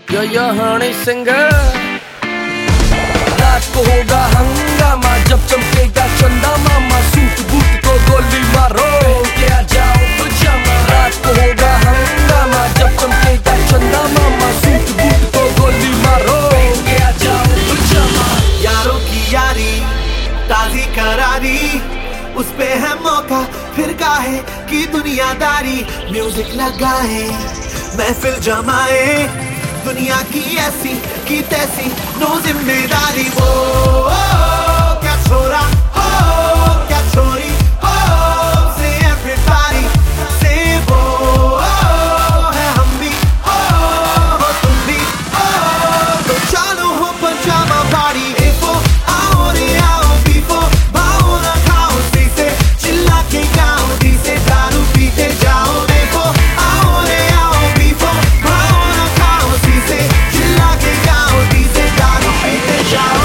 यो Honey singer. रात को होगा हंगामा जब चमकेगा चंदा मामा, सूट बूट को गोली मारो के आ जाओ पजामा। रात को होगा हंगामा जब चमकेगा चंदा मामा, सूट बूट को गोली मारो के आ जाओ पजामा। यारों की यारी ताजी करारी, उस पे है मौका फिर काहे की दुनियादारी। म्यूजिक लगाए महफिल जमाए, दुनिया की ऐसी की तैसी नो जिम्मेदारी। वो क्या छोरा हो क्या छोरी हो, से एवरीबॉडी से वो है हम भी हो तुम भी हो, तो चालू हो पजामा पार्टी। एफो आओ रे आओ, बीफो भाओ ना खाओ, सी से चिल्ला के गाओ, डी से दारू पीते जाओ। एफो आओ रे आओ, बीफो भाओ ना खाओ, सी से चिल्ला के गाओ, डी से दारू पीते जाओ।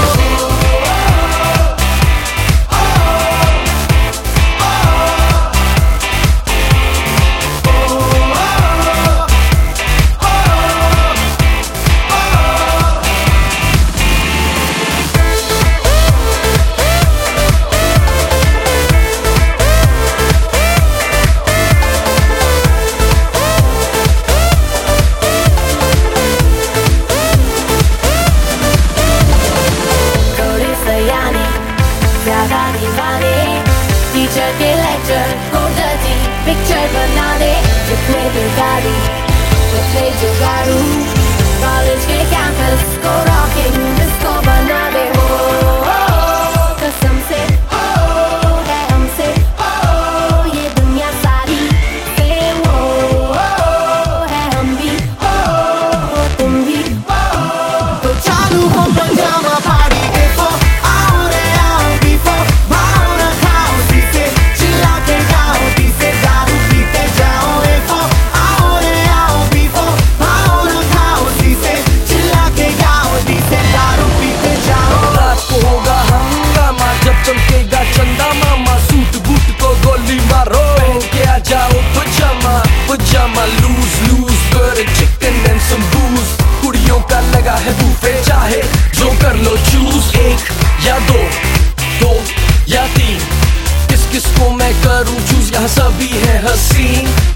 टीचर के लेक्चर को डर्टी पिक्चर बना दे, जितने भी गाड़ी उतने जुगाड़ू, कॉलेज के कैंपस को रॉकिंग डिस्को बना दे। कसम से है हमसे ये दुनिया सारी से वो है हम भी तुम भी, तो चालू हो पजामा पार्टी। एफो आओ रे आओ, बीफो भाओ ना खाओ, सी से चिल्ला के गाओ, डी से दारू पीते जाओ। एफो आओ रे आओ, बीफो भाओ ना खाओ, सी से चिल्ला के गाओ, डी से दारू पीते जाओ। रात को होगा हंगामा जब चमकेगा चंदा मामा, सूट बूट को गोली मारो के आ जाओ पजामा। पजामा लूज लूज कर चिकन एंड सम बूज, कुड़ियों का लगा है बूफे, चाहे जो कर लो चूज। एक या दो, दो या तीन, किस किस को मैं करूं चूज, यहाँ सभी है हसीन।